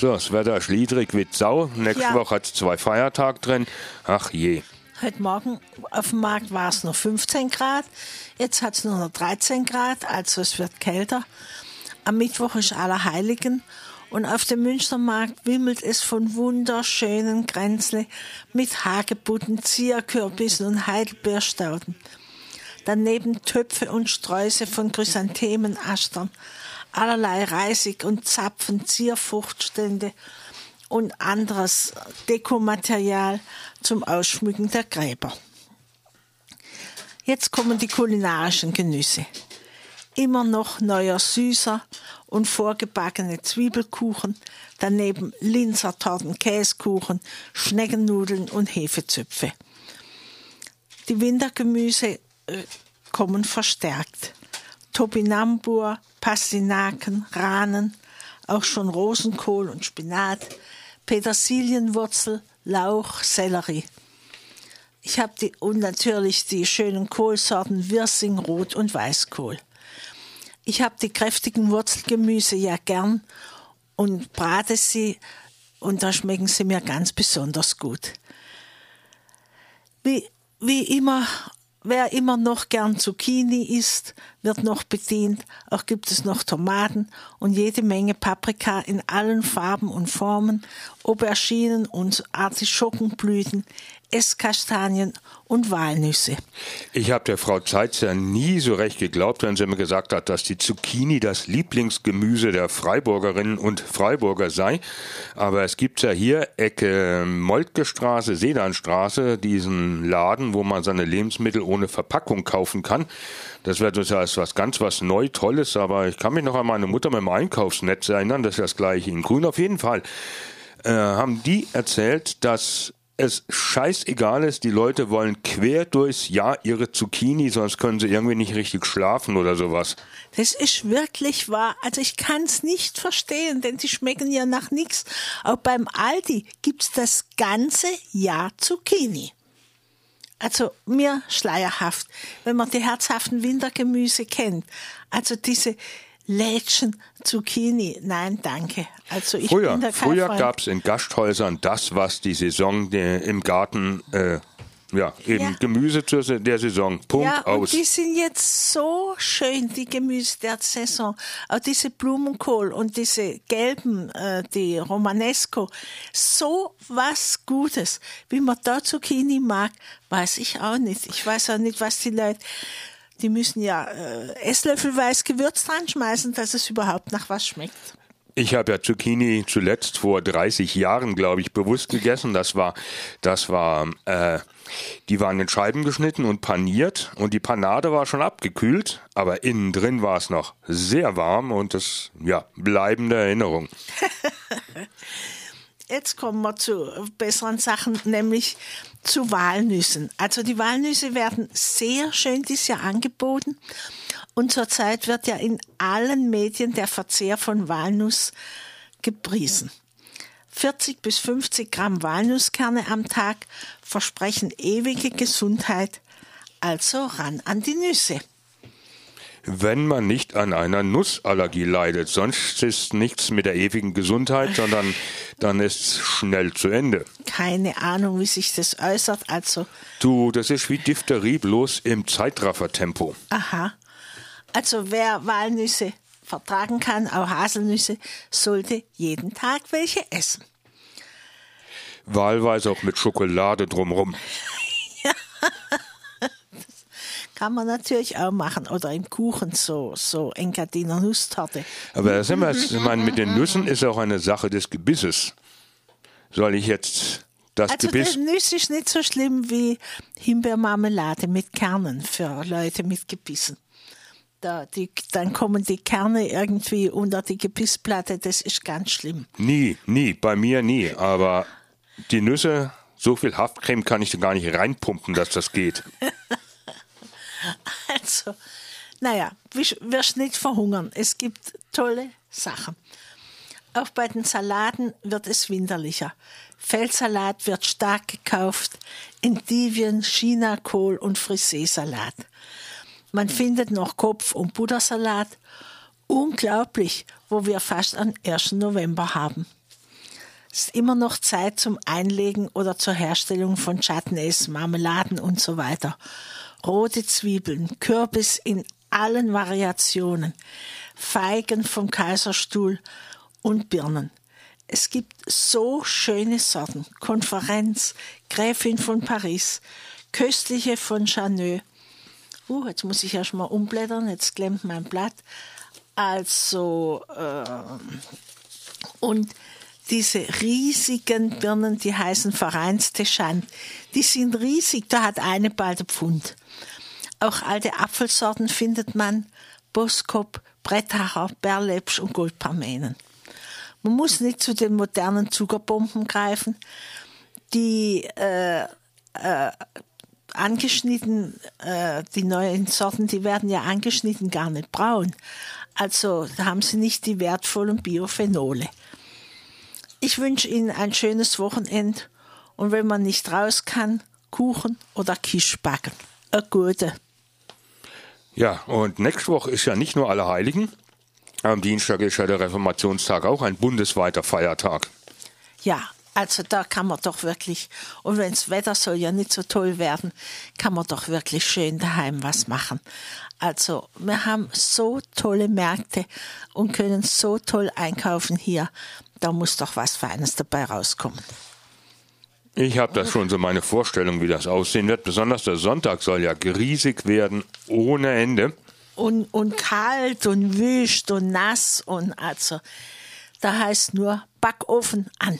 So, das Wetter ist lidrig wie Sau. Nächste Woche hat es 2 Feiertage drin. Ach je. Heute Morgen auf dem Markt war es noch 15 Grad. Jetzt hat es nur noch 13 Grad, also es wird kälter. Am Mittwoch ist Allerheiligen. Und auf dem Münstermarkt wimmelt es von wunderschönen Kränzle mit Hagebutten, Zierkürbissen und Heidelbeerstauden. Daneben Töpfe und Sträuße von Chrysanthemenastern, allerlei Reisig und Zapfen, Zierfruchtstände und anderes Dekomaterial zum Ausschmücken der Gräber. Jetzt kommen die kulinarischen Genüsse. Immer noch neuer süßer und vorgebackene Zwiebelkuchen, daneben Linzertorten, Käsekuchen, Schneckennudeln und Hefezöpfe. Die Wintergemüse kommen verstärkt. Topinambur, Pastinaken, Rahnen, auch schon Rosenkohl und Spinat, Petersilienwurzel, Lauch, Sellerie. Ich habe und natürlich die schönen Kohlsorten Wirsing, Rot- und Weißkohl. Ich habe die kräftigen Wurzelgemüse ja gern und brate sie und da schmecken sie mir ganz besonders gut. Wie immer, wer immer noch gern Zucchini isst, wird noch bedient. Auch gibt es noch Tomaten und jede Menge Paprika in allen Farben und Formen, Auberginen und Artischockenblüten, Esskastanien und Walnüsse. Ich habe der Frau Zeitzer nie so recht geglaubt, wenn sie mir gesagt hat, dass die Zucchini das Lieblingsgemüse der Freiburgerinnen und Freiburger sei. Aber es gibt ja hier Ecke Moltke-Straße, Sedanstraße, diesen Laden, wo man seine Lebensmittel ohne Verpackung kaufen kann. Das wäre durchaus was neu Tolles, aber ich kann mich noch an meine Mutter mit dem Einkaufsnetz erinnern, das ist das gleiche in Grün. Auf jeden Fall haben die erzählt, dass es scheißegal ist, die Leute wollen quer durchs Jahr ihre Zucchini, sonst können sie irgendwie nicht richtig schlafen oder sowas. Das ist wirklich wahr. Also ich kann es nicht verstehen, denn die schmecken ja nach nichts. Auch beim Aldi gibt's das ganze Jahr Zucchini. Also mir schleierhaft, wenn man die herzhaften Wintergemüse kennt. Also diese Lätschen, Zucchini, nein, danke. Also ich bin da kein Früher Freund. gab es in Gasthäusern das, was die Saison im Garten, Gemüse der Saison, Punkt, ja, aus. und die sind jetzt so schön, die Gemüse der Saison. Auch diese Blumenkohl und diese gelben, die Romanesco, so was Gutes. Wie man da Zucchini mag, weiß ich auch nicht. Ich weiß auch nicht, was die Leute... Die müssen ja esslöffelweise Gewürz dran schmeißen, dass es überhaupt nach was schmeckt. Ich habe ja Zucchini zuletzt vor 30 Jahren, glaube ich, bewusst gegessen. Die waren in Scheiben geschnitten und paniert und die Panade war schon abgekühlt, aber innen drin war es noch sehr warm und das, bleibende Erinnerung. Jetzt kommen wir zu besseren Sachen, nämlich zu Walnüssen. Also die Walnüsse werden sehr schön dieses Jahr angeboten und zurzeit wird ja in allen Medien der Verzehr von Walnuss gepriesen. 40 bis 50 Gramm Walnusskerne am Tag versprechen ewige Gesundheit, also ran an die Nüsse. Wenn man nicht an einer Nussallergie leidet, sonst ist nichts mit der ewigen Gesundheit, sondern dann ist es schnell zu Ende. Keine Ahnung, wie sich das äußert, also... Du, das ist wie Diphtherie, bloß im Zeitraffertempo. Aha. Also wer Walnüsse vertragen kann, auch Haselnüsse, sollte jeden Tag welche essen. Wahlweise auch mit Schokolade drumrum. Kann man natürlich auch machen. Oder im Kuchen, so Engadiner Nusstorte. Aber mit den Nüssen ist auch eine Sache des Gebisses. Soll ich jetzt das Gebiss... Also Nüsse ist nicht so schlimm wie Himbeermarmelade mit Kernen für Leute mit Gebissen. Dann kommen die Kerne irgendwie unter die Gebissplatte, das ist ganz schlimm. Nie, bei mir nie. Aber die Nüsse, so viel Haftcreme kann ich da gar nicht reinpumpen, dass das geht. Also, wirst nicht verhungern. Es gibt tolle Sachen. Auch bei den Salaten wird es winterlicher. Feldsalat wird stark gekauft, Endivien, Chinakohl und Friseesalat. Man findet noch Kopf- und Buttersalat. Unglaublich, wo wir fast am 1. November haben. Es ist immer noch Zeit zum Einlegen oder zur Herstellung von Chutneys, Marmeladen und so weiter. Rote Zwiebeln, Kürbis in allen Variationen, Feigen vom Kaiserstuhl und Birnen. Es gibt so schöne Sorten. Konferenz, Gräfin von Paris, köstliche von Chaneux. Jetzt muss ich erst mal umblättern, jetzt klemmt mein Blatt. Also, und diese riesigen Birnen, die heißen Vereins-Teschant, die sind riesig, da hat eine bald ein Pfund. Auch alte Apfelsorten findet man, Boskop, Brettacher, Berlepsch und Goldparmenen. Man muss nicht zu den modernen Zuckerbomben greifen, die angeschnitten, die neuen Sorten, die werden ja angeschnitten gar nicht braun. Also da haben sie nicht die wertvollen Biophenole. Ich wünsche Ihnen ein schönes Wochenende und wenn man nicht raus kann, Kuchen oder Quiche backen. Eine gute. Ja, und nächste Woche ist ja nicht nur Allerheiligen. Am Dienstag ist ja der Reformationstag auch ein bundesweiter Feiertag. Ja, also da kann man doch wirklich, und wenn das Wetter soll ja nicht so toll werden, kann man doch wirklich schön daheim was machen. Also wir haben so tolle Märkte und können so toll einkaufen hier. Da muss doch was Feines dabei rauskommen. Ich habe da schon so meine Vorstellung, wie das aussehen wird. Besonders der Sonntag soll ja riesig werden, ohne Ende. Und kalt und wüst und nass und also, da heißt nur Backofen an.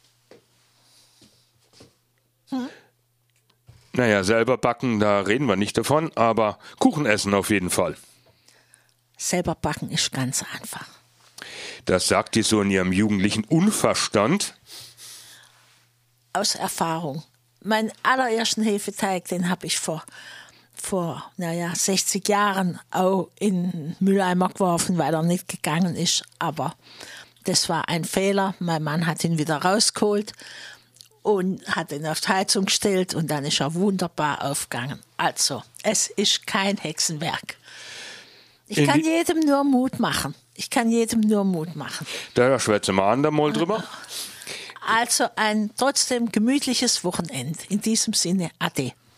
Naja, selber backen, da reden wir nicht davon, aber Kuchen essen auf jeden Fall. Selber backen ist ganz einfach. Das sagt die so in ihrem jugendlichen Unverstand. Aus Erfahrung. Meinen allerersten Hefeteig, den habe ich vor 60 Jahren auch in den Mülleimer geworfen, weil er nicht gegangen ist. Aber das war ein Fehler. Mein Mann hat ihn wieder rausgeholt und hat ihn auf die Heizung gestellt und dann ist er wunderbar aufgegangen. Also, es ist kein Hexenwerk. Ich kann jedem nur Mut machen. Da schwätzen wir andermal drüber. Also ein trotzdem gemütliches Wochenende. In diesem Sinne, ade.